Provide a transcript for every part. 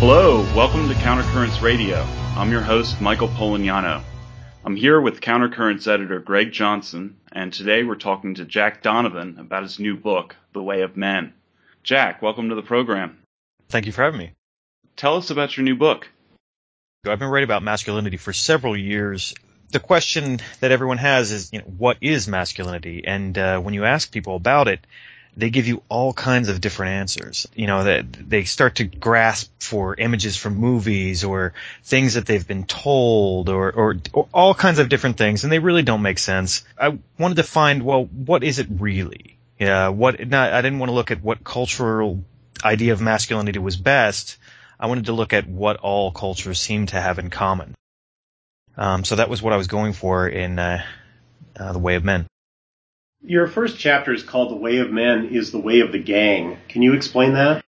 Hello, welcome to Countercurrents Radio. I'm your host, Michael Polignano. I'm here with Countercurrents editor Greg Johnson, and today we're talking to Jack Donovan about his new book, The Way of Men. Jack, welcome to the program. Thank you for having me. Tell us about your new book. I've been writing about masculinity for several years. The question that everyone has is, what is masculinity? And when you ask people about it, they give you all kinds of different answers. That they start to grasp for images from movies or things that they've been told or all kinds of different things, and they really don't make sense. I wanted to find, what is it really? I didn't want to look at what cultural idea of masculinity was best. I wanted to look at what all cultures seem to have in common. So that was what I was going for in The Way of Men. Your first chapter is called The Way of Men is the Way of the Gang. Can you explain that?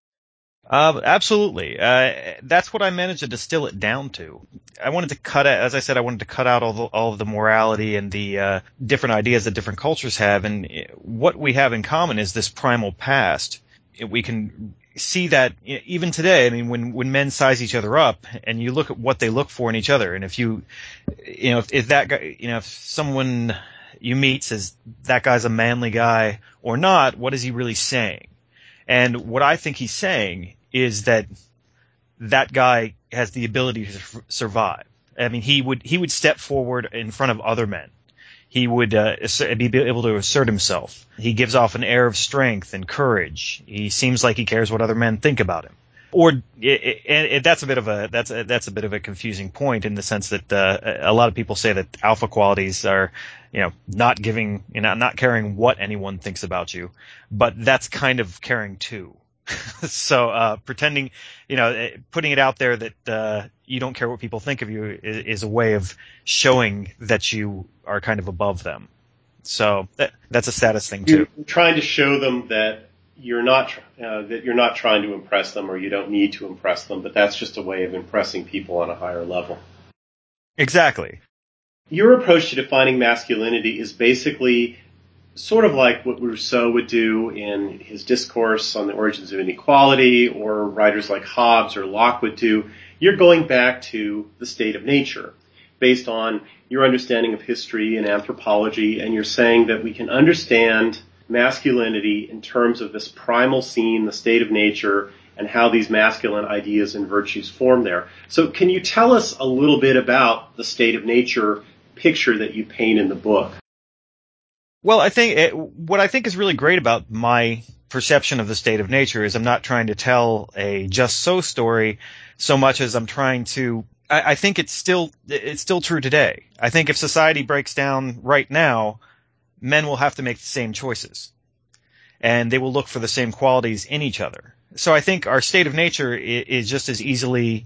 Absolutely. That's what I managed to distill it down to. I wanted to cut out all of the morality and the different ideas that different cultures have, and what we have in common is this primal past. We can see that even today. I mean, when men size each other up, and you look at what they look for in each other, and if that guy, if someone you meet says that guy's a manly guy or not, what is he really saying? And what I think he's saying is that guy has the ability to survive. I mean, he would step forward in front of other men. He would be able to assert himself. He gives off an air of strength and courage. He seems like he cares what other men think about him. That's a bit of a confusing point in the sense that a lot of people say that alpha qualities are, not caring what anyone thinks about you, but that's kind of caring too. So pretending, putting it out there that you don't care what people think of you is a way of showing that you are kind of above them. So that's a status thing too. You're trying to show them that you're not trying to impress them, or you don't need to impress them, but that's just a way of impressing people on a higher level. Exactly. Your approach to defining masculinity is basically sort of like what Rousseau would do in his discourse on the origins of inequality, or writers like Hobbes or Locke would do. You're going back to the state of nature based on your understanding of history and anthropology, and you're saying that we can understand masculinity in terms of this primal scene, the state of nature, and how these masculine ideas and virtues form there. So can you tell us a little bit about the state of nature picture that you paint in the book? Well, I think what I think is really great about my perception of the state of nature is I'm not trying to tell a just so story so much as I'm trying to. I think it's still true today. I think if society breaks down right now, men will have to make the same choices, and they will look for the same qualities in each other. So I think our state of nature is just as easy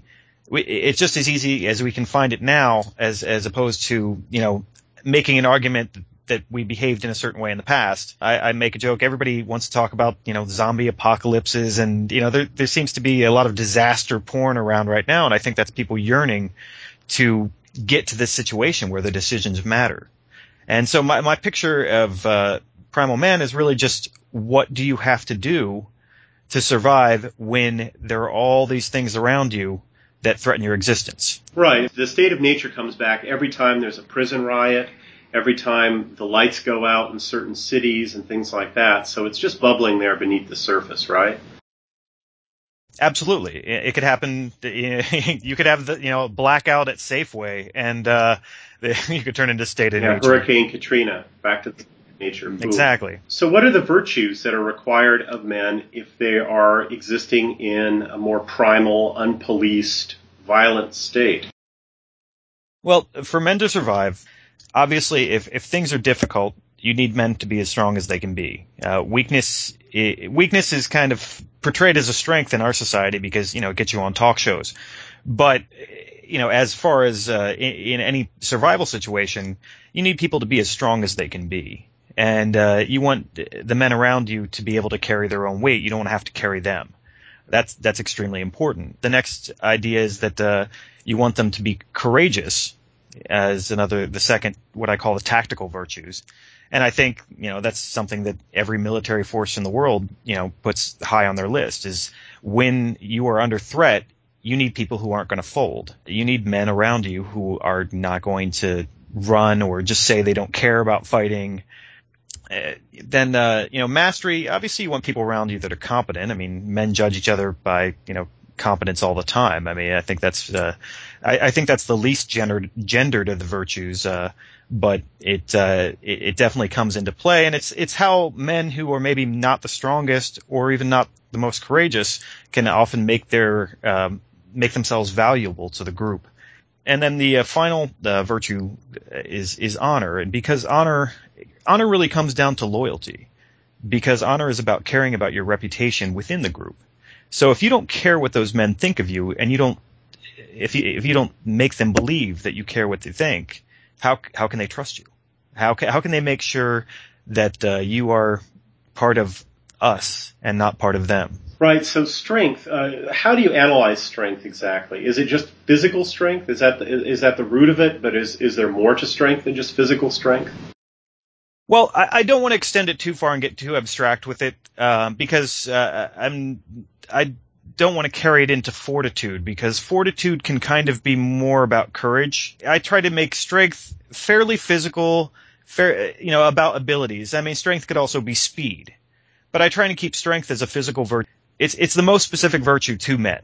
as we can find it now, as opposed to making an argument that we behaved in a certain way in the past. I make a joke. Everybody wants to talk about, zombie apocalypses, and, there seems to be a lot of disaster porn around right now. And I think that's people yearning to get to this situation where the decisions matter. And so my picture of primal man is really just, what do you have to do to survive when there are all these things around you that threaten your existence? Right. The state of nature comes back every time there's a prison riot, every time the lights go out in certain cities and things like that. So it's just bubbling there beneath the surface, right? Absolutely. It could happen. You could have the blackout at Safeway, and you could turn into state of nature. Hurricane Katrina, back to nature. Boom. Exactly. So what are the virtues that are required of men if they are existing in a more primal, unpoliced, violent state? Well, for men to survive, obviously, if things are difficult, you need men to be as strong as they can be. Weakness is kind of portrayed as a strength in our society because, it gets you on talk shows. But, as far as in any survival situation, you need people to be as strong as they can be. And you want the men around you to be able to carry their own weight. You don't want to have to carry them. That's extremely important. The next idea is that you want them to be courageous, as the second, what I call the tactical virtues. And I think, that's something that every military force in the world, puts high on their list, is when you are under threat, you need people who aren't going to fold. You need men around you who are not going to run or just say they don't care about fighting. Then mastery, obviously you want people around you that are competent. I mean, men judge each other by, competence all the time. I mean, I think that's I think that's the least gendered of the virtues, but it definitely comes into play, and it's how men who are maybe not the strongest or even not the most courageous can often make themselves valuable to the group. And then the final virtue is honor, and because honor really comes down to loyalty, because honor is about caring about your reputation within the group. So if you don't care what those men think of you, and if you don't make them believe that you care what they think, how can they trust you? How can they make sure that you are part of us and not part of them? Right. So strength. How do you analyze strength exactly? Is it just physical strength? Is that the root of it? But is there more to strength than just physical strength? Well, I don't want to extend it too far and get too abstract with it, because I don't want to carry it into fortitude, because fortitude can kind of be more about courage. I try to make strength fairly physical, about abilities. I mean, strength could also be speed, but I try to keep strength as a physical virtue. It's the most specific virtue to men.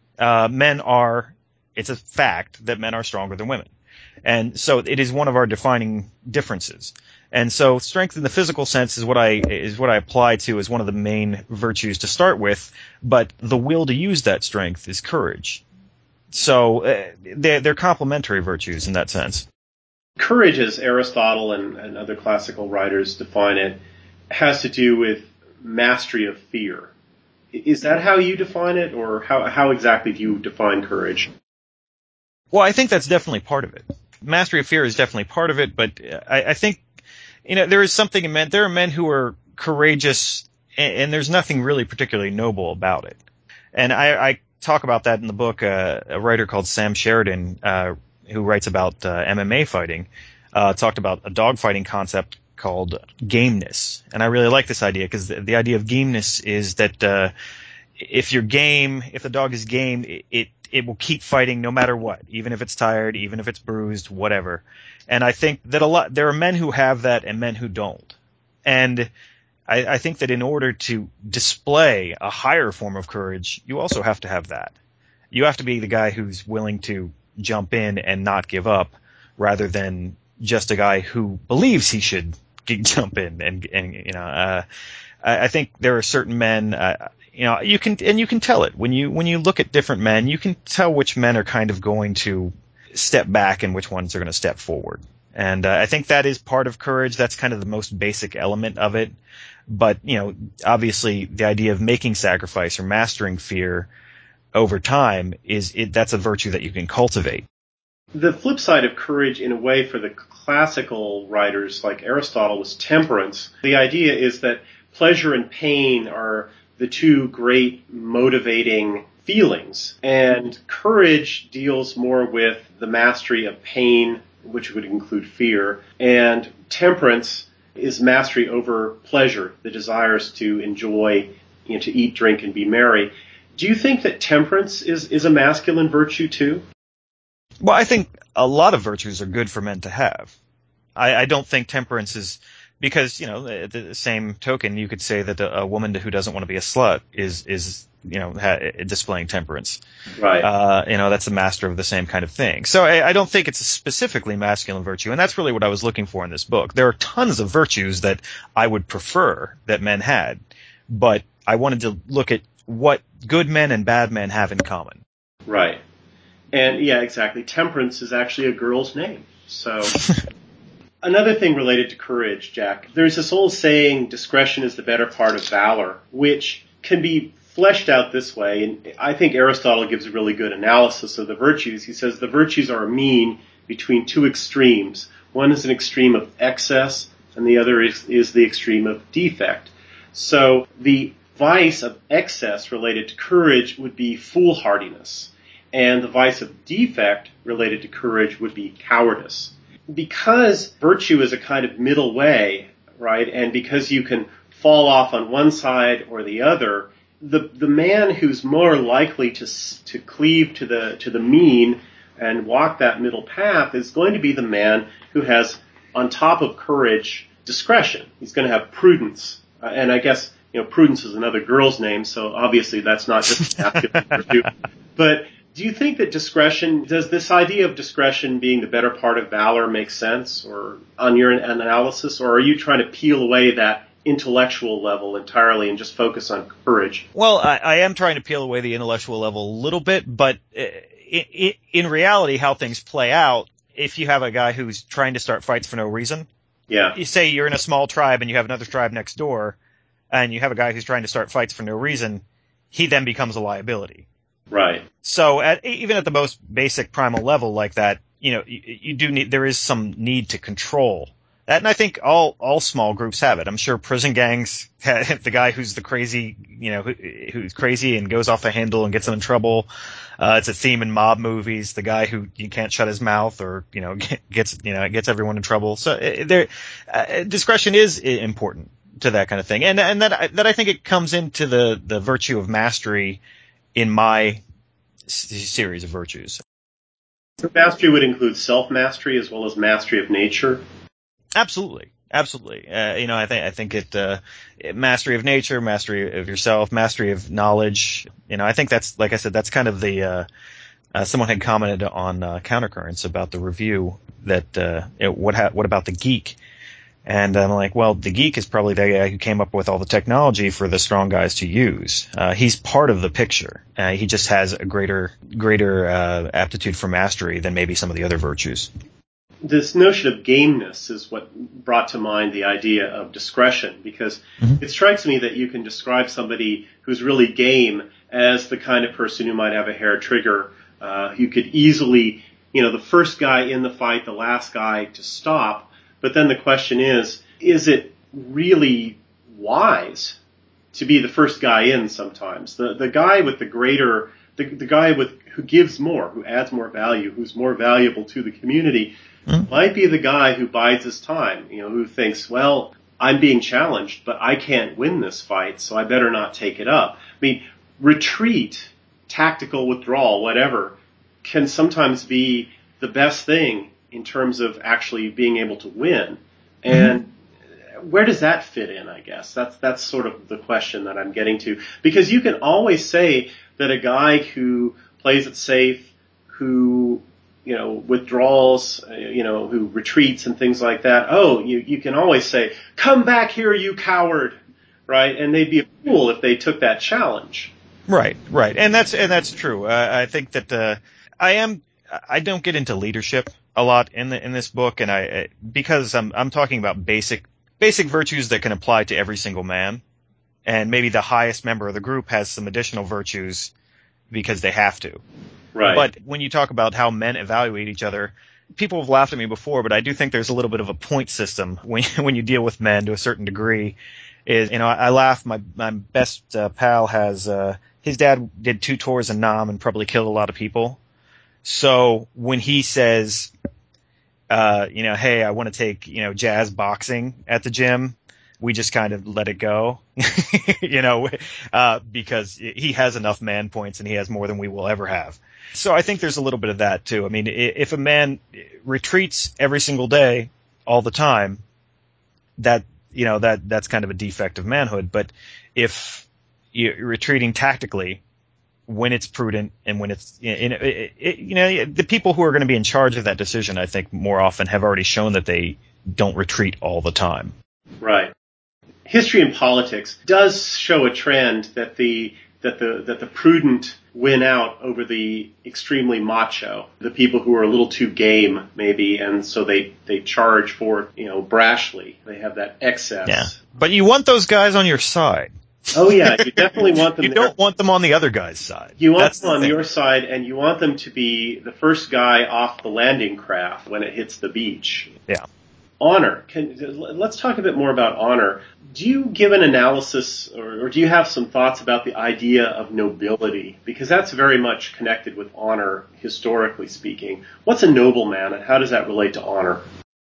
It's a fact that men are stronger than women. And so it is one of our defining differences. And so strength in the physical sense is what I apply to as one of the main virtues to start with, but the will to use that strength is courage. So they're complementary virtues in that sense. Courage, as Aristotle and other classical writers define it, has to do with mastery of fear. Is that how you define it, or how exactly do you define courage? Well, I think that's definitely part of it. Mastery of fear is definitely part of it, but I think, there is something in men. There are men who are courageous, and there's nothing really particularly noble about it. And I talk about that in the book. A writer called Sam Sheridan, who writes about MMA fighting, talked about a dogfighting concept called gameness. And I really like this idea, because the idea of gameness is that if the dog is game, it will keep fighting no matter what, even if it's tired, even if it's bruised, whatever. And I think that there are men who have that and men who don't. And I think that in order to display a higher form of courage, you also have to have that. You have to be the guy who's willing to jump in and not give up, rather than just a guy who believes he should jump in. I think there are certain men, you can tell it when you look at different men. You can tell which men are kind of going to step back and which ones are going to step forward. And I think that is part of courage. That's kind of the most basic element of it. But obviously, the idea of making sacrifice or mastering fear over time that's a virtue that you can cultivate. The flip side of courage, in a way, for the classical writers like Aristotle, was temperance. The idea is that pleasure and pain are the two great motivating feelings, and courage deals more with the mastery of pain, which would include fear, and temperance is mastery over pleasure, the desires to enjoy, to eat, drink, and be merry. Do you think that temperance is a masculine virtue too? Well, I think a lot of virtues are good for men to have. I don't think temperance is, because, the same token, you could say that a woman who doesn't want to be a slut is displaying temperance. Right. That's a master of the same kind of thing. So I don't think it's a specifically masculine virtue, and that's really what I was looking for in this book. There are tons of virtues that I would prefer that men had, but I wanted to look at what good men and bad men have in common. Right. And yeah, exactly. Temperance is actually a girl's name. So another thing related to courage, Jack, there's this old saying, discretion is the better part of valor, which can be fleshed out this way. And I think Aristotle gives a really good analysis of the virtues. He says the virtues are a mean between two extremes. One is an extreme of excess, and the other is the extreme of defect. So the vice of excess related to courage would be foolhardiness, and the vice of defect related to courage would be cowardice. Because virtue is a kind of middle way, right, and because you can fall off on one side or the other, the man who's more likely to cleave to the mean and walk that middle path is going to be the man who has, on top of courage, discretion. He's going to have prudence, and I guess prudence is another girl's name, so obviously that's not just a masculine virtue. But do you think that does this idea of discretion being the better part of valor make sense, or on your analysis, or are you trying to peel away that intellectual level entirely and just focus on courage? Well, I am trying to peel away the intellectual level a little bit, but in reality, how things play out, if you have a guy who's trying to start fights for no reason, you say you're in a small tribe and you have another tribe next door, and you have a guy who's trying to start fights for no reason, he then becomes a liability. Right. So even at the most basic primal level like that, there is some need to control that, and I think all small groups have it. I'm sure prison gangs have the guy who's the crazy, who's crazy and goes off the handle and gets them in trouble. It's a theme in mob movies. The guy who you can't shut his mouth or gets everyone in trouble. So discretion is important to that kind of thing, and that I think it comes into the virtue of mastery in my series of virtues. So mastery would include self-mastery as well as mastery of nature? Absolutely. I think mastery of nature, mastery of yourself, mastery of knowledge. I think that's, like I said, that's kind of the, someone had commented on, Countercurrents about the review that, what about the geek? And I'm like, well, the geek is probably the guy who came up with all the technology for the strong guys to use. He's part of the picture. He just has a greater aptitude for mastery than maybe some of the other virtues. This notion of gameness is what brought to mind the idea of discretion, because it strikes me that you can describe somebody who's really game as the kind of person who might have a hair trigger. You could easily, the first guy in the fight, the last guy to stop. But then the question is it really wise to be the first guy in sometimes? The guy with the guy who gives more, who adds more value, who's more valuable to the community, might be the guy who bides his time, who thinks, well, I'm being challenged, but I can't win this fight, so I better not take it up. I mean, retreat, tactical withdrawal, whatever, can sometimes be the best thing in terms of actually being able to win. And where does that fit in, I guess? That's sort of the question that I'm getting to. Because you can always say that a guy who plays it safe, who, withdraws, who retreats and things like that, you can always say, come back here, you coward, right? And they'd be a fool if they took that challenge. Right. And that's true. I think that, I don't get into leadership a lot in this book, and because I'm talking about basic virtues that can apply to every single man, and maybe the highest member of the group has some additional virtues because they have to. Right. But when you talk about how men evaluate each other, people have laughed at me before, but I do think there's a little bit of a point system when you deal with men to a certain degree. I laugh. My best pal has his dad did 2 tours in Nam and probably killed a lot of people. So when he says, hey, I want to take, jazz boxing at the gym, we just kind of let it go, because he has enough man points and he has more than we will ever have. So I think there's a little bit of that too. I mean, if a man retreats every single day, all the time, that's kind of a defect of manhood. But if you're retreating tactically, when it's prudent and when it's, the people who are going to be in charge of that decision, I think more often have already shown that they don't retreat all the time. Right. History and politics does show a trend that the prudent win out over the extremely macho, the people who are a little too game maybe, and so they charge for, brashly. They have that excess. Yeah. But you want those guys on your side. Oh yeah, you definitely want them You don't want them on the other guy's side. You want them on your side, and you want them to be the first guy off the landing craft when it hits the beach. Yeah. Honor. Let's talk a bit more about honor. Do you give an analysis, or do you have some thoughts about the idea of nobility? Because that's very much connected with honor, historically speaking. What's a noble man, and how does that relate to honor?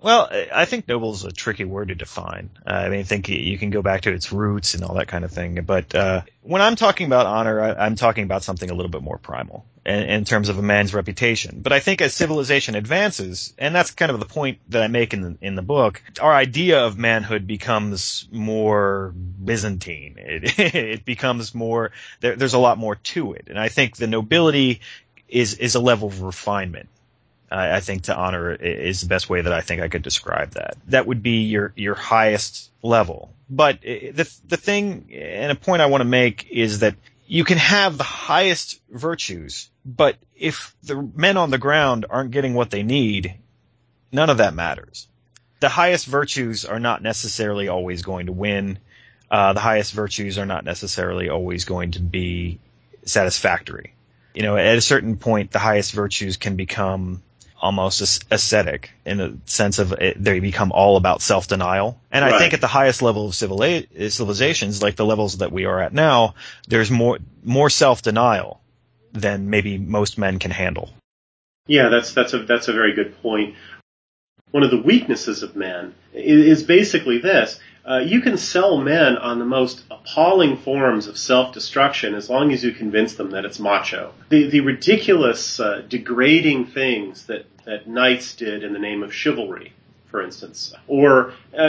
Well, I think noble is a tricky word to define. I mean, I think you can go back to its roots and all that kind of thing. But when I'm talking about honor, I'm talking about something a little bit more primal in terms of a man's reputation. But I think as civilization advances, and that's kind of the point that I make in the book, our idea of manhood becomes more Byzantine. It becomes more. There's a lot more to it, and I think the nobility is a level of refinement. I think to honor is the best way that I think I could describe that. That would be your highest level. But the thing and a point I want to make is that you can have the highest virtues, but if the men on the ground aren't getting what they need, none of that matters. The highest virtues are not necessarily always going to win. The highest virtues are not necessarily always going to be satisfactory. You know, at a certain point, the highest virtues can become almost ascetic in the sense of they become all about self-denial. And I think at the highest level of civilizations, like the levels that we are at now, there's more self-denial than maybe most men can handle. Yeah, that's a very good point. One of the weaknesses of men is basically this. You can sell men on the most appalling forms of self-destruction as long as you convince them that it's macho. The ridiculous, degrading things that knights did in the name of chivalry, for instance, or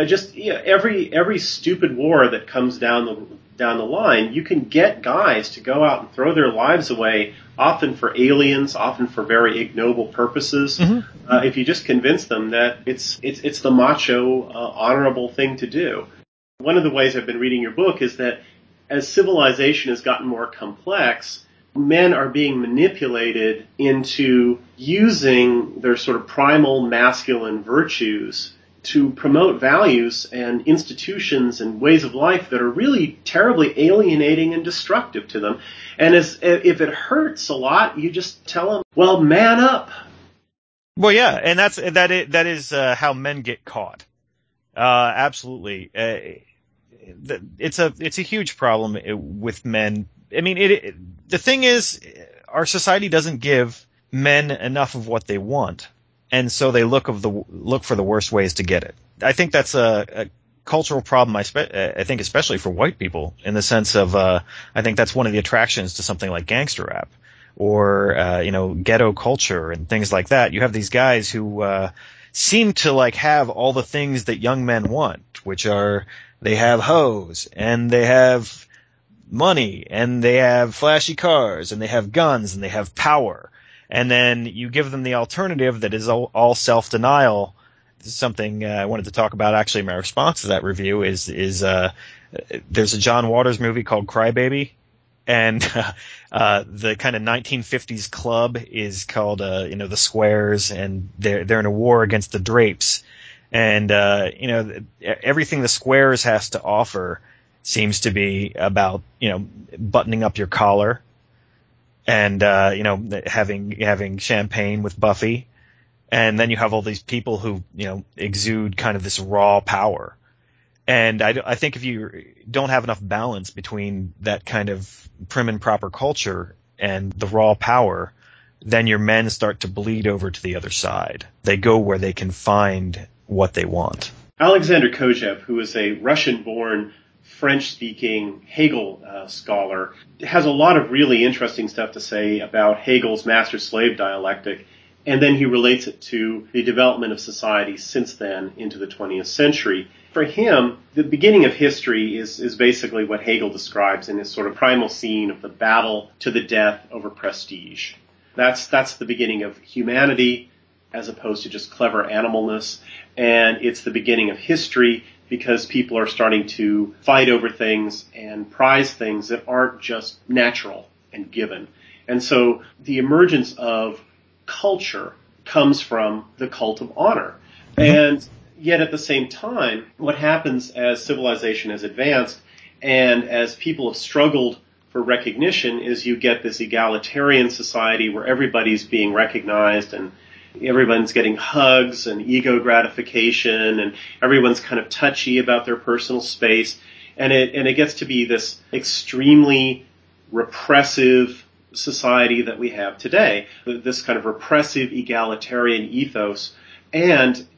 every stupid war that comes down the line, you can get guys to go out and throw their lives away, often for aliens, often for very ignoble purposes. Mm-hmm. If you just convince them that it's the macho, honorable thing to do. One of the ways I've been reading your book is that as civilization has gotten more complex, men are being manipulated into using their sort of primal masculine virtues to promote values and institutions and ways of life that are really terribly alienating and destructive to them. And if it hurts a lot, you just tell them, well, man up. Well, yeah, and that is how men get caught. Absolutely. It's a huge problem with men. I mean, the thing is, our society doesn't give men enough of what they want, and so they look for the worst ways to get it. I think that's a cultural problem. I think especially for white people, in the sense of I think that's one of the attractions to something like gangster rap or ghetto culture and things like that. You have these guys who seem to like have all the things that young men want, which are they have hoes and they have money and they have flashy cars and they have guns and they have power. And then you give them the alternative that is all self-denial. This is something I wanted to talk about actually in my response to that review is there's a John Waters movie called Cry Baby. And the kind of 1950s club is called the Squares, and they're in a war against the Drapes. And everything the Squares has to offer seems to be about buttoning up your collar and having champagne with Buffy. And then you have all these people who exude kind of this raw power. And I think if you don't have enough balance between that kind of prim and proper culture and the raw power, then your men start to bleed over to the other side. They go where they can find what they want. Alexander Kojève, who is a Russian-born, French-speaking Hegel scholar, has a lot of really interesting stuff to say about Hegel's master-slave dialectic, and then he relates it to the development of society since then into the 20th century. For him, the beginning of history is basically what Hegel describes in his sort of primal scene of the battle to the death over prestige. That's the beginning of humanity as opposed to just clever animalness, and it's the beginning of history because people are starting to fight over things and prize things that aren't just natural and given. And so the emergence of culture comes from the cult of honor. And yet at the same time, what happens as civilization has advanced and as people have struggled for recognition is you get this egalitarian society where everybody's being recognized and everyone's getting hugs and ego gratification and everyone's kind of touchy about their personal space. And it gets to be this extremely repressive society that we have today, this kind of repressive egalitarian ethos. And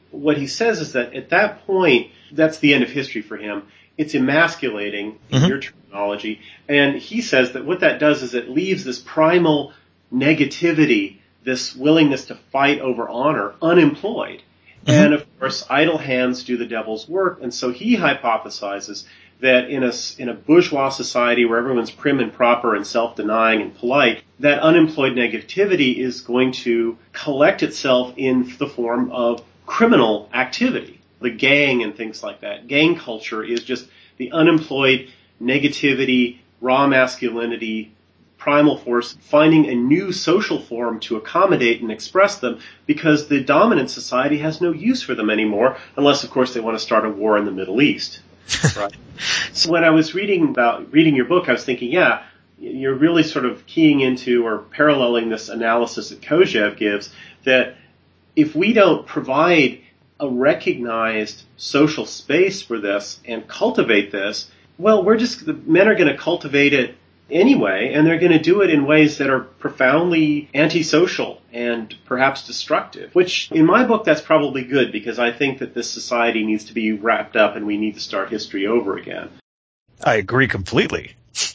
what he says is that at that point, that's the end of history for him. It's emasculating, in your terminology. And he says that what that does is it leaves this primal negativity, this willingness to fight over honor, unemployed. And of course, idle hands do the devil's work. And so he hypothesizes that in a bourgeois society where everyone's prim and proper and self-denying and polite, that unemployed negativity is going to collect itself in the form of criminal activity. The gang and things like that. Gang culture is just the unemployed negativity, raw masculinity, primal force, finding a new social form to accommodate and express them because the dominant society has no use for them anymore, unless, of course, they want to start a war in the Middle East. Right? So when I was reading your book, I was thinking, yeah, you're really sort of keying into or paralleling this analysis that Kojève gives, that if we don't provide a recognized social space for this and cultivate this, well, the men are going to cultivate it anyway, and they're going to do it in ways that are profoundly antisocial and perhaps destructive, which in my book, that's probably good because I think that this society needs to be wrapped up and we need to start history over again. I agree completely.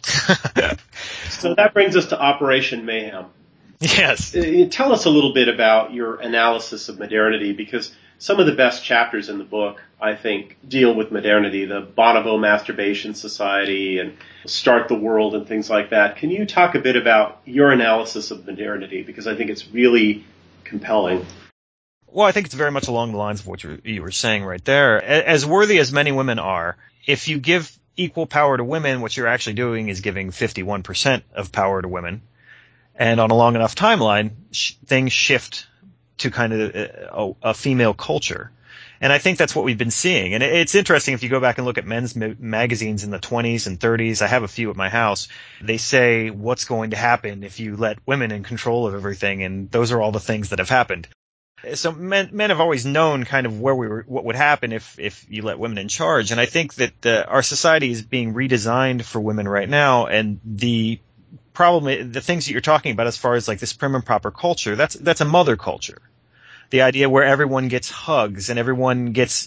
So that brings us to Operation Mayhem. Yes. Tell us a little bit about your analysis of modernity, because some of the best chapters in the book, I think, deal with modernity, the Bonobo Masturbation Society and Start the World and things like that. Can you talk a bit about your analysis of modernity? Because I think it's really compelling. Well, I think it's very much along the lines of what you were saying right there. As worthy as many women are, if you give equal power to women, what you're actually doing is giving 51% of power to women. And on a long enough timeline, things shift to kind of a female culture. And I think that's what we've been seeing. And it's interesting if you go back and look at men's magazines in the 20s and 30s. I have a few at my house. They say what's going to happen if you let women in control of everything. And those are all the things that have happened. So men have always known kind of what would happen if you let women in charge. And I think that our society is being redesigned for women right now. And the problem, the things that you're talking about as far as like this prim and proper culture, that's a mother culture. The idea where everyone gets hugs and everyone gets,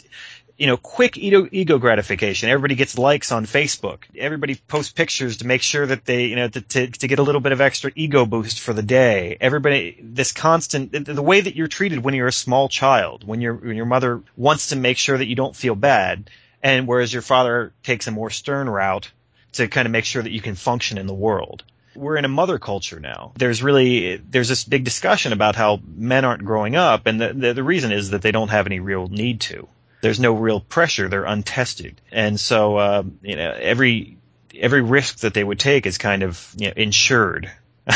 quick ego gratification. Everybody gets likes on Facebook. Everybody posts pictures to make sure that they, to get a little bit of extra ego boost for the day. Everybody, this constant, the way that you're treated when you're a small child, when your mother wants to make sure that you don't feel bad, and whereas your father takes a more stern route to kind of make sure that you can function in the world. We're in a mother culture now. There's this big discussion about how men aren't growing up, and the reason is that they don't have any real need to. There's no real pressure. They're untested. And so, every risk that they would take is kind of, insured.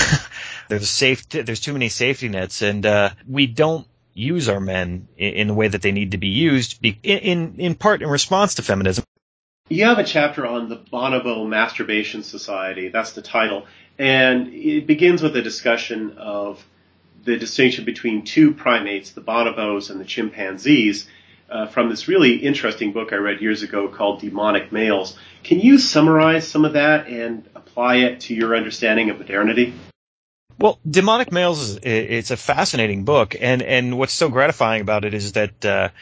There's too many safety nets, and we don't use our men in the way that they need to be used, in part in response to feminism. You have a chapter on the Bonobo Masturbation Society. That's the title. And it begins with a discussion of the distinction between two primates, the bonobos and the chimpanzees, from this really interesting book I read years ago called Demonic Males. Can you summarize some of that and apply it to your understanding of modernity? Well, Demonic Males it's a fascinating book, and what's so gratifying about it is that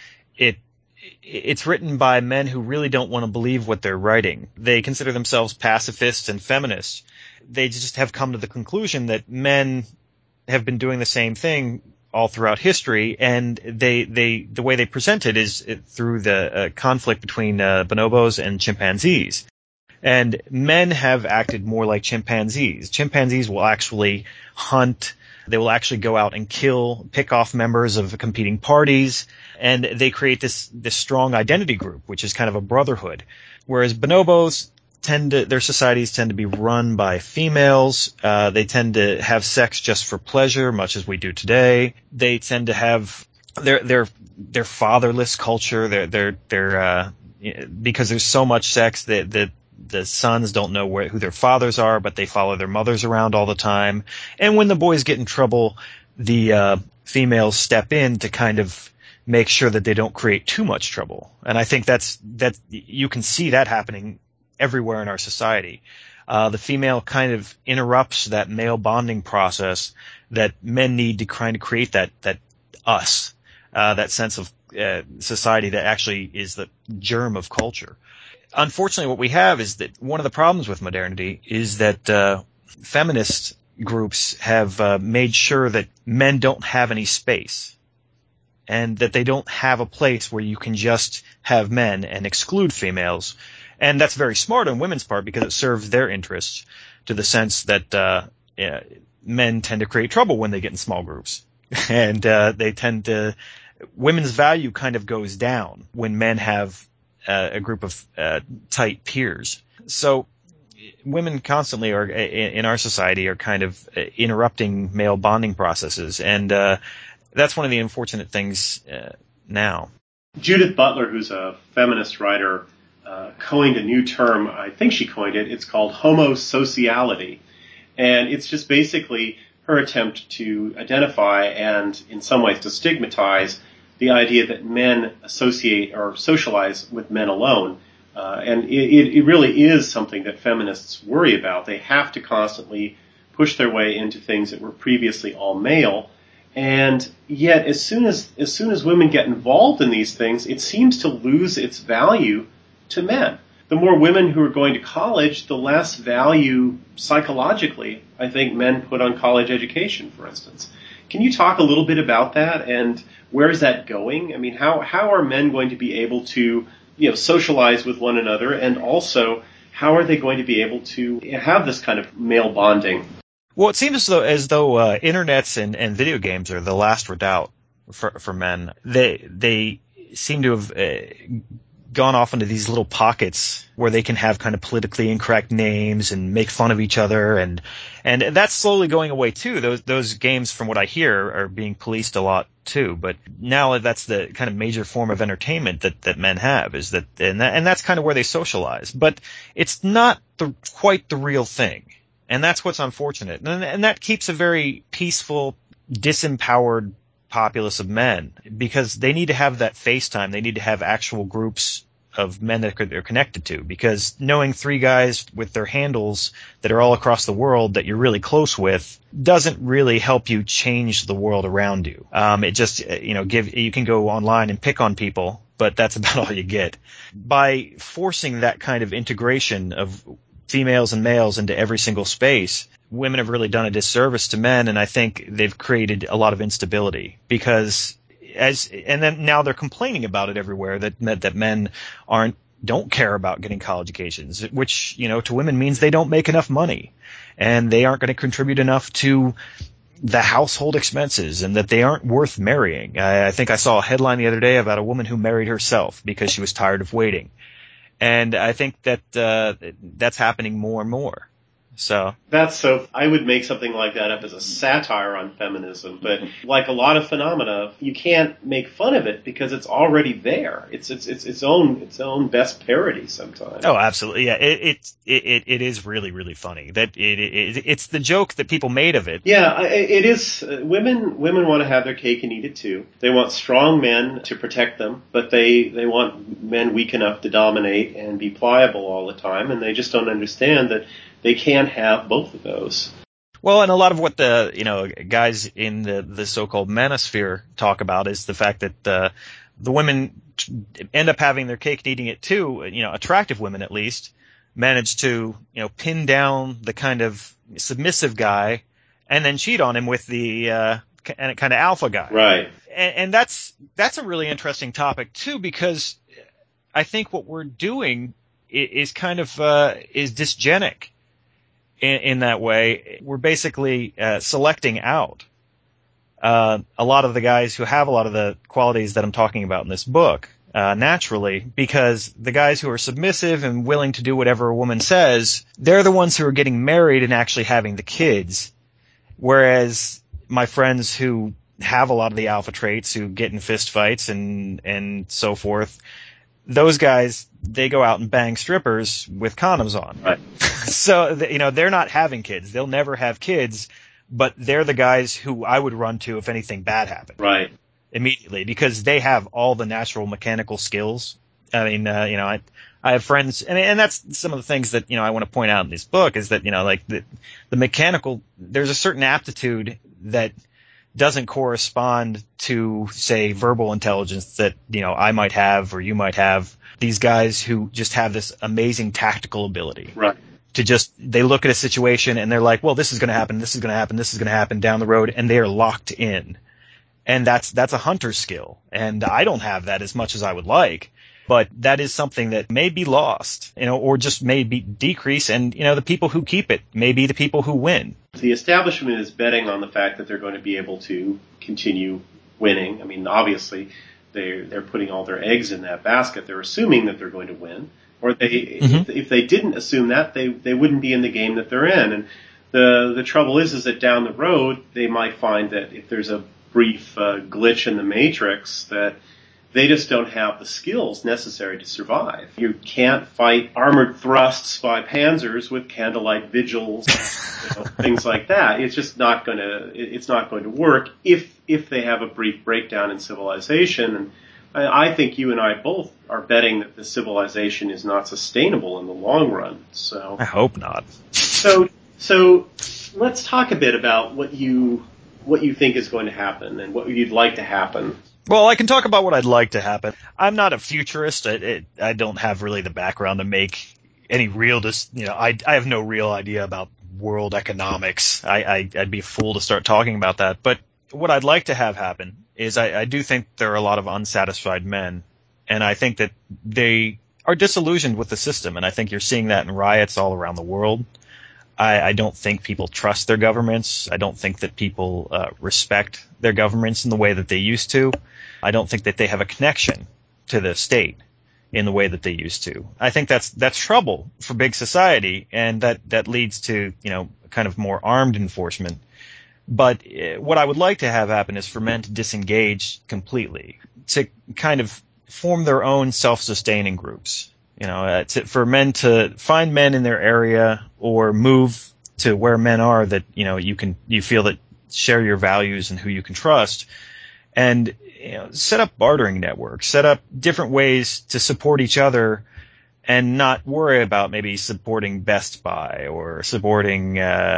it's written by men who really don't want to believe what they're writing. They consider themselves pacifists and feminists. They just have come to the conclusion that men have been doing the same thing all throughout history, and the way they present it is through the conflict between bonobos and chimpanzees. And men have acted more like chimpanzees. Chimpanzees will actually hunt. They will actually go out and pick off members of competing parties, and they create this strong identity group, which is kind of a brotherhood. Whereas bonobos their societies tend to be run by females. They tend to have sex just for pleasure, much as we do today. They tend to have their fatherless culture. Because there's so much sex that the sons don't know who their fathers are, but they follow their mothers around all the time. And when the boys get in trouble, the females step in to kind of make sure that they don't create too much trouble. And I think that you can see that happening everywhere in our society. The female kind of interrupts that male bonding process that men need to kind of create that us, that sense of society that actually is the germ of culture. Unfortunately, what we have is that one of the problems with modernity is that feminist groups have made sure that men don't have any space, and that they don't have a place where you can just have men and exclude females. And that's very smart on women's part because it serves their interests, to the sense that men tend to create trouble when they get in small groups. And women's value kind of goes down when men have a group of tight peers. So women constantly are in our society are kind of interrupting male bonding processes, and that's one of the unfortunate things now. Judith Butler, who's a feminist writer, coined a new term. I think she coined it. It's called homosociality, and it's just basically her attempt to identify and, in some ways, to stigmatize the idea that men associate or socialize with men alone. And it really is something that feminists worry about. They have to constantly push their way into things that were previously all male. And yet, as soon as women get involved in these things, it seems to lose its value to men. The more women who are going to college, the less value psychologically, I think, men put on college education, for instance. Can you talk a little bit about that, and where is that going? I mean, how are men going to be able to, socialize with one another, and also how are they going to be able to have this kind of male bonding? Well, it seems as though internets and video games are the last redoubt for men. They seem to have gone off into these little pockets where they can have kind of politically incorrect names and make fun of each other, and that's slowly going away too. Those games, from what I hear, are being policed a lot too. But now that's the kind of major form of entertainment that men have, is that, and that's kind of where they socialize. But it's not quite the real thing. And that's what's unfortunate. And that keeps a very peaceful, disempowered populace of men, because they need to have that face time. They need to have actual groups of men that they're connected to, because knowing three guys with their handles that are all across the world that you're really close with doesn't really help you change the world around you. It just, you can go online and pick on people, but that's about all you get. By forcing that kind of integration of females and males into every single space, women have really done a disservice to men, and I think they've created a lot of instability, because and then now they're complaining about it everywhere, that men don't care about getting college educations, which, to women means they don't make enough money, and they aren't going to contribute enough to the household expenses, and that they aren't worth marrying. I think I saw a headline the other day about a woman who married herself because she was tired of waiting. And I think that that's happening more and more. So I would make something like that up as a satire on feminism, but like a lot of phenomena, you can't make fun of it because it's already there. It's its own best parody sometimes. Oh, absolutely, yeah. It is really, really funny that it's the joke that people made of it. Yeah, it is. Women want to have their cake and eat it too. They want strong men to protect them, but they want men weak enough to dominate and be pliable all the time, and they just don't understand that they can't have both of those. Well, and a lot of what the guys in the so-called manosphere talk about is the fact that the women end up having their cake and eating it too. Attractive women, at least, manage to pin down the kind of submissive guy and then cheat on him with the kind of alpha guy. Right. And that's a really interesting topic too, because I think what we're doing is kind of is dysgenic. In that way, we're basically selecting out a lot of the guys who have a lot of the qualities that I'm talking about in this book naturally, because the guys who are submissive and willing to do whatever a woman says, they're the ones who are getting married and actually having the kids, whereas my friends who have a lot of the alpha traits, who get in fist fights and so forth, those guys, they go out and bang strippers with condoms on. Right. So, they're not having kids. They'll never have kids, but they're the guys who I would run to if anything bad happened. Right. Immediately, because they have all the natural mechanical skills. I mean, I have friends, and that's some of the things that, I want to point out in this book, is that, like the mechanical, there's a certain aptitude that doesn't correspond to, say, verbal intelligence that, I might have or you might have. These guys who just have this amazing tactical ability. Right. They look at a situation and they're like, well, this is going to happen, this is going to happen, this is going to happen down the road, and they are locked in. And that's a hunter's skill. And I don't have that as much as I would like. But that is something that may be lost, or just may be decrease. And, the people who keep it may be the people who win. The establishment is betting on the fact that they're going to be able to continue winning. I mean, obviously, they're putting all their eggs in that basket. They're assuming that they're going to win. Or if they didn't assume that, they wouldn't be in the game that they're in. And the trouble is that down the road, they might find that if there's a brief glitch in the matrix, that they just don't have the skills necessary to survive. You can't fight armored thrusts by panzers with candlelight vigils, things like that. It's just not going to work if they have a brief breakdown in civilization. And I think you and I both are betting that the civilization is not sustainable in the long run. So I hope not. So let's talk a bit about what you think is going to happen and what you'd like to happen. Well, I can talk about what I'd like to happen. I'm not a futurist. I don't have really the background to make any real, I have no real idea about world economics. I'd be a fool to start talking about that. But what I'd like to have happen is I do think there are a lot of unsatisfied men, and I think that they are disillusioned with the system, and I think you're seeing that in riots all around the world. I don't think people trust their governments. I don't think that people respect their governments in the way that they used to. I don't think that they have a connection to the state in the way that they used to. I think that's trouble for big society, and that leads to, kind of more armed enforcement. But what I would like to have happen is for men to disengage completely, to kind of form their own self-sustaining groups. For men to find men in their area or move to where men are that, you feel that share your values and who you can trust, and, set up bartering networks, set up different ways to support each other and not worry about maybe supporting Best Buy or supporting,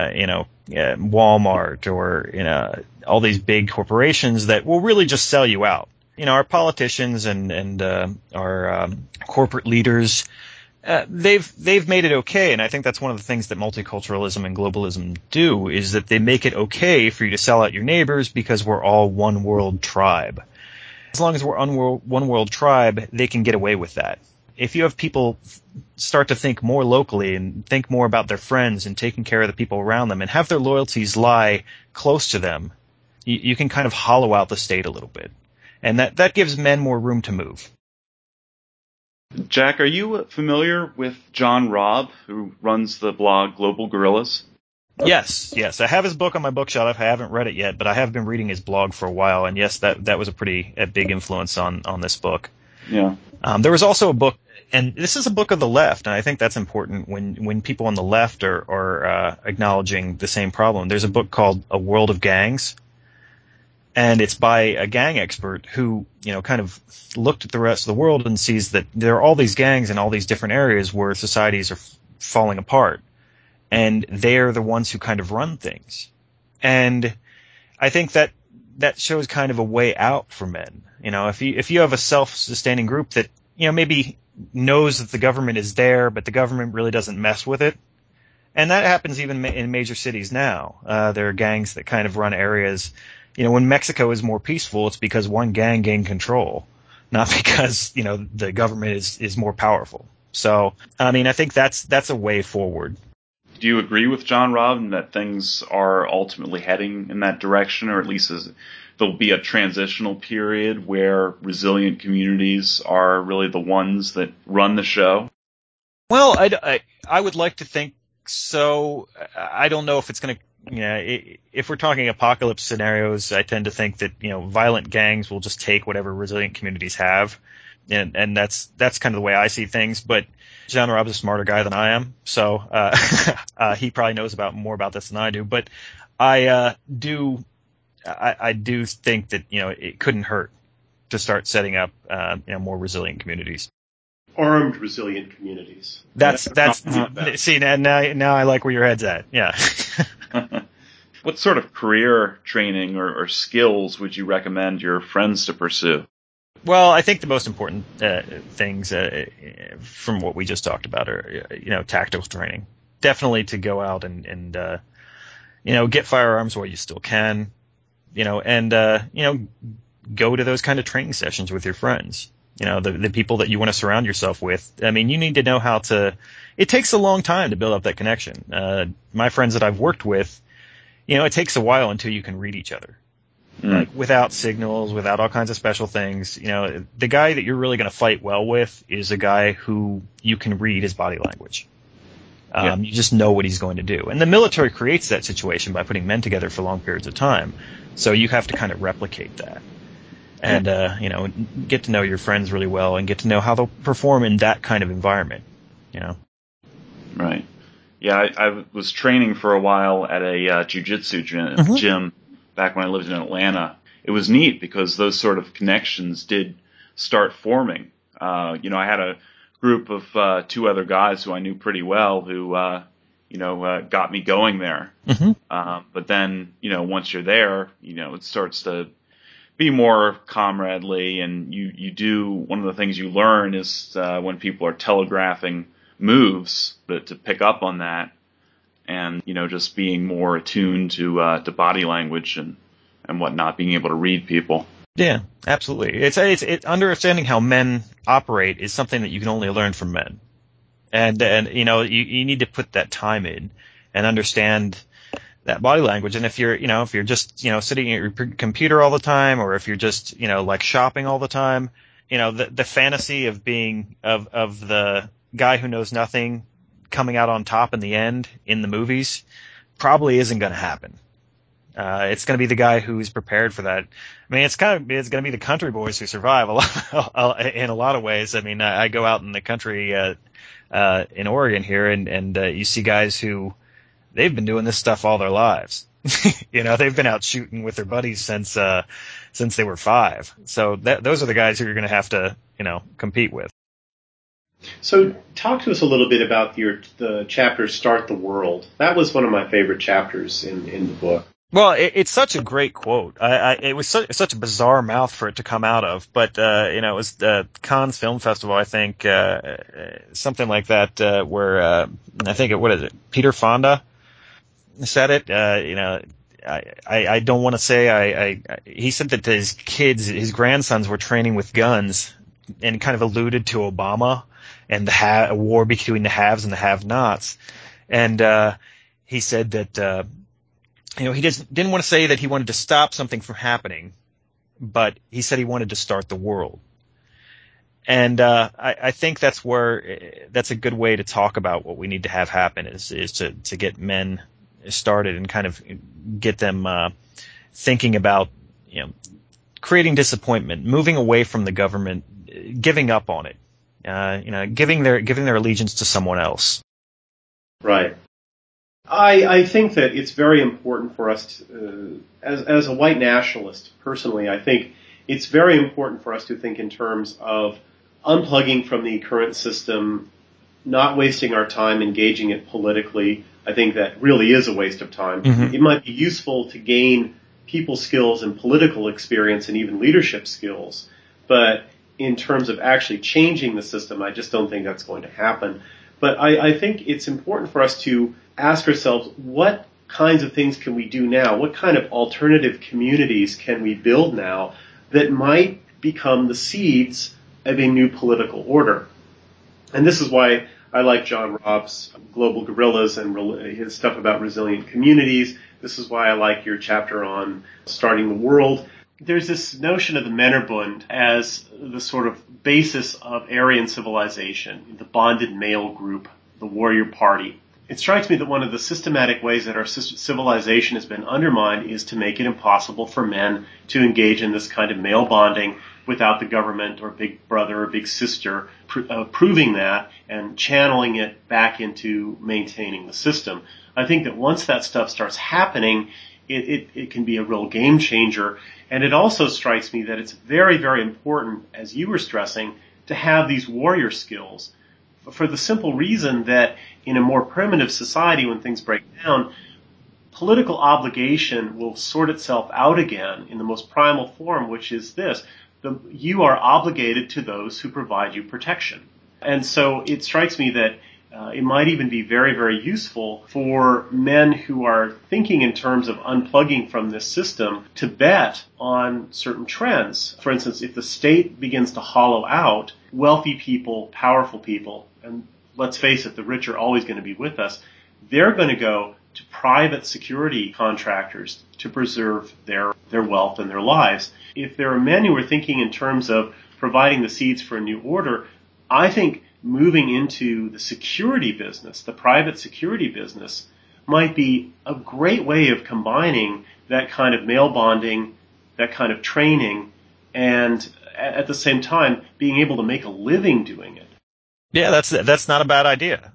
Walmart or, all these big corporations that will really just sell you out. Our politicians and our corporate leaders, they've made it okay, and I think that's one of the things that multiculturalism and globalism do, is that they make it okay for you to sell out your neighbors because we're all one world tribe. As long as we're one world tribe, they can get away with that. If you have people start to think more locally and think more about their friends and taking care of the people around them and have their loyalties lie close to them, you can kind of hollow out the state a little bit. And that gives men more room to move. Jack, are you familiar with John Robb, who runs the blog Global Guerrillas? Yes. I have his book on my bookshelf. I haven't read it yet, but I have been reading his blog for a while, and yes, that was a big influence on this book. Yeah. There was also a book, and this is a book of the left, and I think that's important when people on the left are acknowledging the same problem. There's a book called A World of Gangs, and it's by a gang expert who, kind of looked at the rest of the world and sees that there are all these gangs in all these different areas where societies are falling apart. And they're the ones who kind of run things. And I think that shows kind of a way out for men. If you have a self-sustaining group that, maybe knows that the government is there, but the government really doesn't mess with it. And that happens even in major cities now. There are gangs that kind of run areas. When Mexico is more peaceful, it's because one gang gained control, not because, the government is more powerful. So, I think that's a way forward. Do you agree with John Robb that things are ultimately heading in that direction, or at least there'll be a transitional period where resilient communities are really the ones that run the show? Well, I would like to think so. I don't know if it's going to, if we're talking apocalypse scenarios, I tend to think that, violent gangs will just take whatever resilient communities have. And that's kind of the way I see things. But John Robb's a smarter guy than I am, so he probably knows more about this than I do. But I do think that it couldn't hurt to start setting up more resilient communities. Armed resilient communities. That's see now I like where your head's at. Yeah. What sort of career training or skills would you recommend your friends to pursue? Well, I think the most important things from what we just talked about are, tactical training. Definitely to go out and get firearms while you still can, and go to those kind of training sessions with your friends. The people that you want to surround yourself with. I mean, you need to know how to. It takes a long time to build up that connection. My friends that I've worked with, it takes a while until you can read each other. Like without signals, without all kinds of special things. The guy that you're really going to fight well with is a guy who you can read his body language. You just know what he's going to do. And the military creates that situation by putting men together for long periods of time. So you have to kind of replicate that. And, get to know your friends really well and get to know how they'll perform in that kind of environment, Right. Yeah, I was training for a while at a jiu-jitsu gym back when I lived in Atlanta. It was neat because those sort of connections did start forming. I had a group of 2 other guys who I knew pretty well who, got me going there. But then, once you're there, it starts to be more comradely, and you do, one of the things you learn is when people are telegraphing moves, to pick up on that, and just being more attuned to body language and whatnot, being able to read people. Yeah, absolutely. It's understanding how men operate is something that you can only learn from men, and you need to put that time in and understand that body language. And if you're just, sitting at your computer all the time, or if you're just, like shopping all the time, the fantasy of being, of the guy who knows nothing coming out on top in the end in the movies probably isn't going to happen. It's going to be the guy who's prepared for that. I mean, it's going to be the country boys who survive in a lot of ways. I mean, I go out in the country, in Oregon here, and you see guys who, they've been doing this stuff all their lives. They've been out shooting with their buddies since they were 5. So those are the guys who you're going to have to, compete with. So talk to us a little bit about the chapter "Start the World." That was one of my favorite chapters in the book. Well, it's such a great quote. It was such a bizarre mouth for it to come out of, but it was Cannes Film Festival, I think, something like that, where I think what is it? Peter Fonda said it. I don't want to say he said that his kids, his grandsons, were training with guns, and kind of alluded to Obama and a war between the haves and the have-nots. And he said that he didn't want to say that he wanted to stop something from happening, but he said he wanted to start the world. And I think that's a good way to talk about what we need to have happen is to get men started and kind of get them thinking about creating disappointment, moving away from the government, giving up on it, giving their allegiance to someone else. Right. I think that it's very important for us to, as a white nationalist, personally, I think it's very important for us to think in terms of unplugging from the current system, not wasting our time engaging it politically. I think that really is a waste of time. Mm-hmm. It might be useful to gain people skills and political experience and even leadership skills, but in terms of actually changing the system, I just don't think that's going to happen. But I think it's important for us to ask ourselves, what kinds of things can we do now? What kind of alternative communities can we build now that might become the seeds of a new political order? And this is why I like John Robb's Global Guerrillas and his stuff about resilient communities. This is why I like your chapter on starting the world. There's this notion of the Männerbund as the sort of basis of Aryan civilization, the bonded male group, the warrior party. It strikes me that one of the systematic ways that our civilization has been undermined is to make it impossible for men to engage in this kind of male bonding without the government or big brother or big sister proving that and channeling it back into maintaining the system. I think that once that stuff starts happening, it can be a real game changer. And it also strikes me that it's very, very important, as you were stressing, to have these warrior skills for the simple reason that in a more primitive society, when things break down, political obligation will sort itself out again in the most primal form, which is this. You are obligated to those who provide you protection. And so it strikes me that it might even be very, very useful for men who are thinking in terms of unplugging from this system to bet on certain trends. For instance, if the state begins to hollow out, wealthy people, powerful people, and let's face it, the rich are always going to be with us, they're going to go to private security contractors to preserve their wealth and their lives. If there are men who are thinking in terms of providing the seeds for a new order, I think moving into the security business, the private security business, might be a great way of combining that kind of male bonding, that kind of training, and at the same time being able to make a living doing it. Yeah, that's not a bad idea.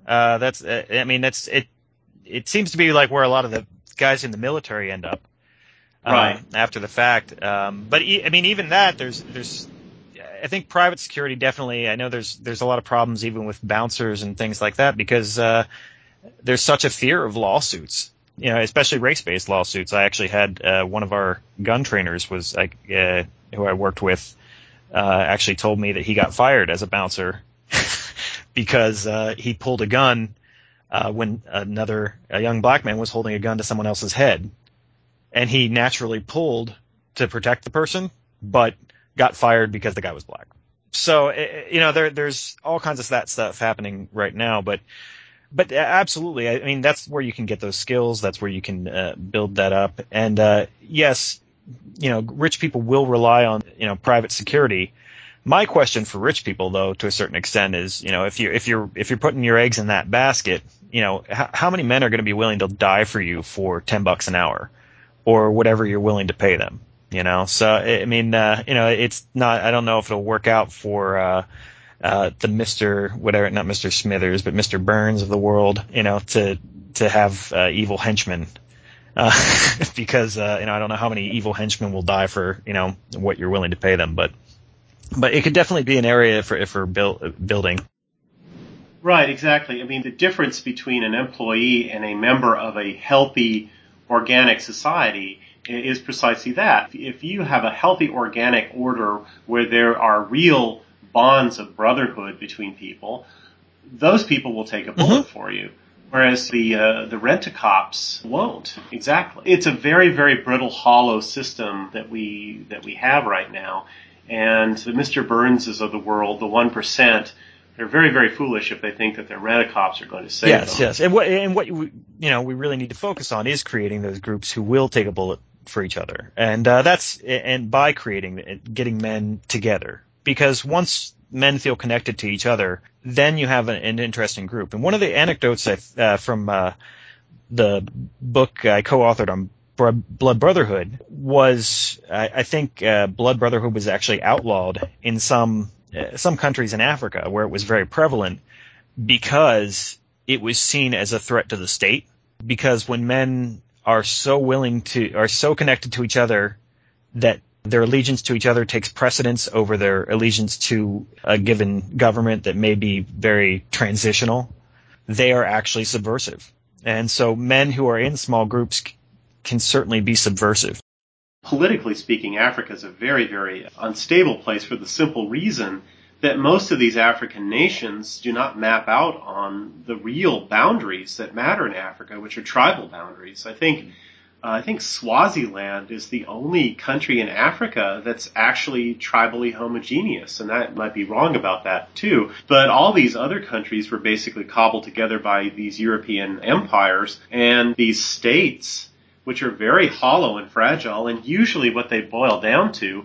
It seems to be like where a lot of the guys in the military end up, right, after the fact. But even that, there's I think private security definitely. I know there's a lot of problems even with bouncers and things like that because there's such a fear of lawsuits. Especially race-based lawsuits. I actually had one of our gun trainers who I worked with actually told me that he got fired as a bouncer because he pulled a gun when a young black man was holding a gun to someone else's head, and he naturally pulled to protect the person, but got fired because the guy was black. So, there's all kinds of that stuff happening right now, but absolutely, I mean, that's where you can get those skills. That's where you can build that up. And yes, rich people will rely on private security. My question for rich people, though, to a certain extent, is if you're putting your eggs in that basket, how many men are going to be willing to die for you for $10 an hour, or whatever you're willing to pay them? So I mean, it's not. I don't know if it'll work out for the Mr. whatever, not Mr. Smithers, but Mr. Burns of the world, to have evil henchmen. Because I don't know how many evil henchmen will die for what you're willing to pay them, but it could definitely be an area for building. Right, exactly. I mean, the difference between an employee and a member of a healthy organic society is precisely that. If you have a healthy organic order where there are real bonds of brotherhood between people, those people will take a bullet for you. Whereas the rent-a-cops won't. Exactly. It's a very, very brittle, hollow system that we have right now. And the Mr. Burnses of the world, the 1%, they're very, very foolish if they think that their rent-a-cops are going to save them. Yes. And what we really need to focus on is creating those groups who will take a bullet for each other. And by getting men together. Because once men feel connected to each other, then you have an interesting group. And one of the anecdotes from the book I co-authored on Blood Brotherhood was, I think Blood Brotherhood was actually outlawed in some countries in Africa where it was very prevalent because it was seen as a threat to the state. Because when men are so connected to each other that their allegiance to each other takes precedence over their allegiance to a given government that may be very transitional, they are actually subversive. And so men who are in small groups can certainly be subversive. Politically speaking, Africa is a very, very unstable place for the simple reason that most of these African nations do not map out on the real boundaries that matter in Africa, which are tribal boundaries. I think Swaziland is the only country in Africa that's actually tribally homogeneous, and I might be wrong about that too. But all these other countries were basically cobbled together by these European empires and these states, which are very hollow and fragile, and usually what they boil down to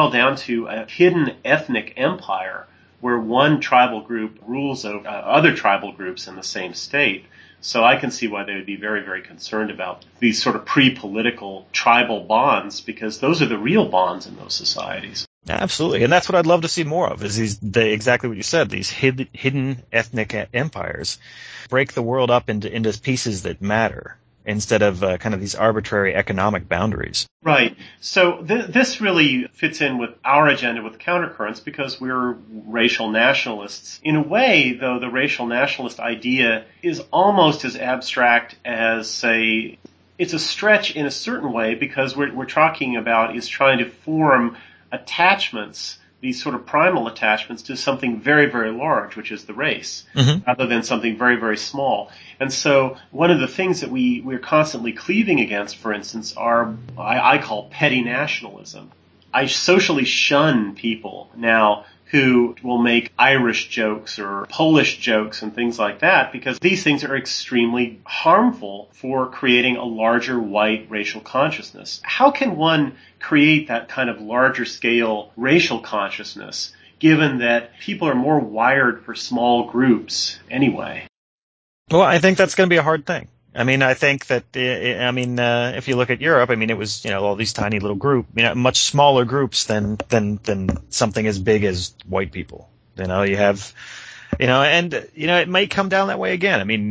a hidden ethnic empire where one tribal group rules over other tribal groups in the same state. So I can see why they would be very, very concerned about these sort of pre-political tribal bonds, because those are the real bonds in those societies. Absolutely, and that's what I'd love to see more of, is exactly what you said, these hidden ethnic empires. Break the world up into pieces that matter, instead of kind of these arbitrary economic boundaries. Right. So this really fits in with our agenda with Countercurrents because we're racial nationalists. In a way, though, the racial nationalist idea is almost as abstract as, say, it's a stretch in a certain way because what we're talking about is trying to form attachments, these sort of primal attachments to something very, very large, which is the race, rather than something very, very small. And so one of the things that we're constantly cleaving against, for instance, are I call petty nationalism. I socially shun people now who will make Irish jokes or Polish jokes and things like that because these things are extremely harmful for creating a larger white racial consciousness. How can one create that kind of larger scale racial consciousness given that people are more wired for small groups anyway? Well, I think that's going to be a hard thing. I mean, I think that, if you look at Europe, I mean, it was, all these tiny little much smaller groups than something as big as white people. You have, it might come down that way again. I mean,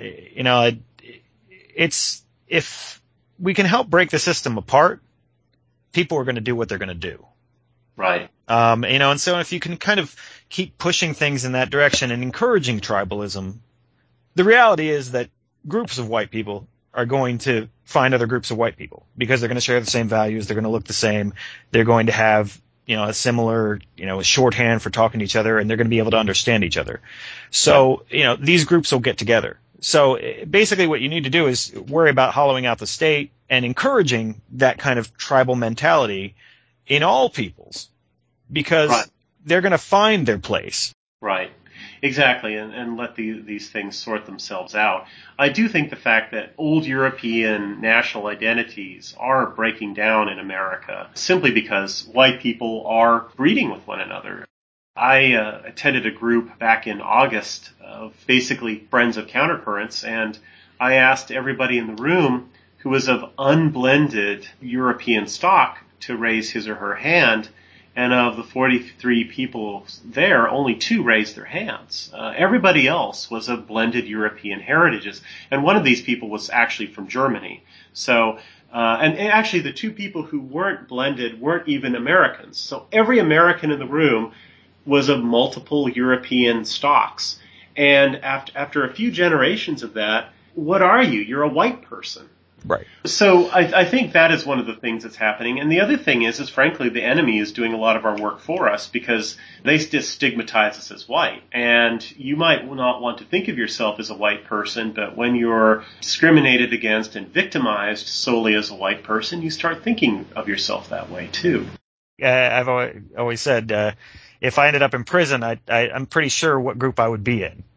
it's, if we can help break the system apart, people are going to do what they're going to do. Right. And so if you can kind of keep pushing things in that direction and encouraging tribalism, the reality is that groups of white people are going to find other groups of white people because they're going to share the same values. They're going to look the same. They're going to have, a similar, shorthand for talking to each other, and they're going to be able to understand each other. So, these groups will get together. So basically what you need to do is worry about hollowing out the state and encouraging that kind of tribal mentality in all peoples because they're going to find their place. Right. Exactly, and let these things sort themselves out. I do think the fact that old European national identities are breaking down in America simply because white people are breeding with one another. I attended a group back in August of basically friends of Countercurrents, and I asked everybody in the room who was of unblended European stock to raise his or her hand. And of the 43 people there, only 2 raised their hands. Everybody else was of blended European heritages. And one of these people was actually from Germany. So, and actually the 2 people who weren't blended weren't even Americans. So every American in the room was of multiple European stocks. And after a few generations of that, what are you? You're a white person. Right. So I think that is one of the things that's happening. And the other thing is frankly, the enemy is doing a lot of our work for us because they just stigmatize us as white. And you might not want to think of yourself as a white person, but when you're discriminated against and victimized solely as a white person, you start thinking of yourself that way too. I've always said, if I ended up in prison, I'm pretty sure what group I would be in.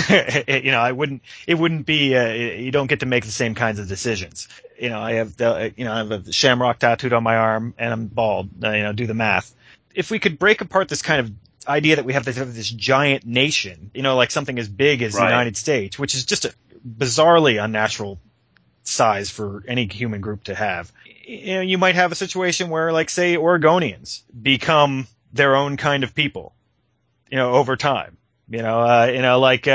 It wouldn't be, you don't get to make the same kinds of decisions. I have a shamrock tattooed on my arm and I'm bald, do the math. If we could break apart this kind of idea that we have this giant nation, like something as big as the United States, which is just a bizarrely unnatural size for any human group to have. You might have a situation where, like, say, Oregonians become their own kind of people, over time. And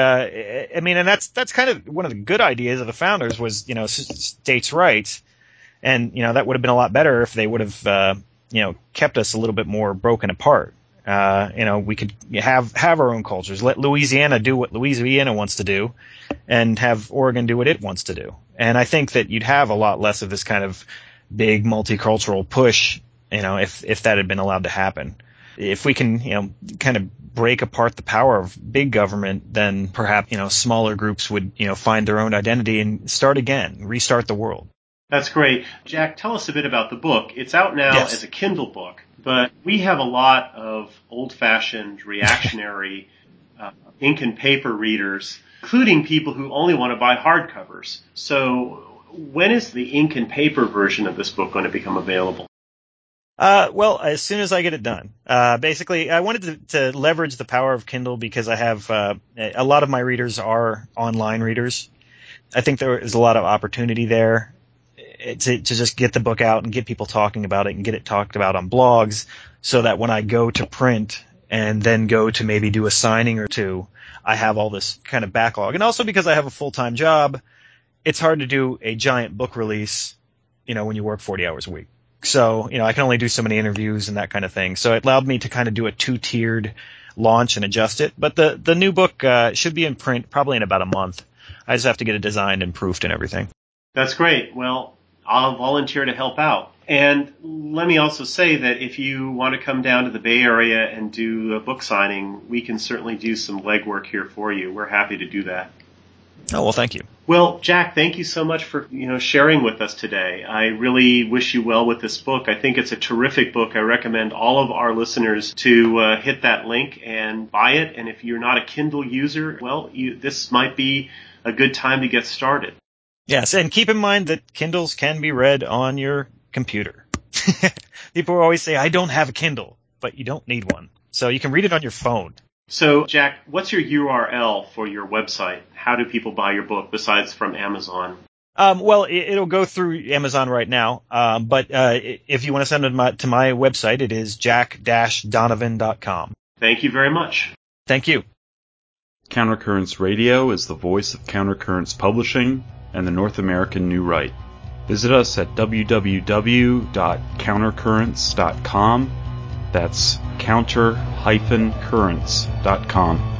that's kind of one of the good ideas of the founders was, states' rights. And, that would have been a lot better if they would have, kept us a little bit more broken apart. We could have our own cultures, let Louisiana do what Louisiana wants to do and have Oregon do what it wants to do. And I think that you'd have a lot less of this kind of big multicultural push, if that had been allowed to happen. If we can, kind of break apart the power of big government, then perhaps, smaller groups would, find their own identity and start again, restart the world. That's great. Jack, tell us a bit about the book. It's out now as a Kindle book, but we have a lot of old-fashioned, reactionary ink and paper readers, including people who only want to buy hardcovers. So when is the ink and paper version of this book going to become available? Well, as soon as I get it done. Basically, I wanted to leverage the power of Kindle because I have a lot of my readers are online readers. I think there is a lot of opportunity there to just get the book out and get people talking about it and get it talked about on blogs so that when I go to print and then go to maybe do a signing or two, I have all this kind of backlog. And also because I have a full-time job, it's hard to do a giant book release, when you work 40 hours a week. So, I can only do so many interviews and that kind of thing. So it allowed me to kind of do a 2-tiered launch and adjust it. But the new book should be in print probably in about a month. I just have to get it designed and proofed and everything. That's great. Well, I'll volunteer to help out. And let me also say that if you want to come down to the Bay Area and do a book signing, we can certainly do some legwork here for you. We're happy to do that. Oh, well, thank you. Well, Jack, thank you so much for, sharing with us today. I really wish you well with this book. I think it's a terrific book. I recommend all of our listeners to hit that link and buy it. And if you're not a Kindle user, well, this might be a good time to get started. Yes, and keep in mind that Kindles can be read on your computer. People always say, I don't have a Kindle, but you don't need one. So you can read it on your phone. So, Jack, what's your URL for your website? How do people buy your book besides from Amazon? Well, it'll go through Amazon right now, but if you want to send it to my website, it is jack-donovan.com. Thank you very much. Thank you. Countercurrents Radio is the voice of Countercurrents Publishing and the North American New Right. Visit us at www.countercurrents.com. That's counter-currents.com.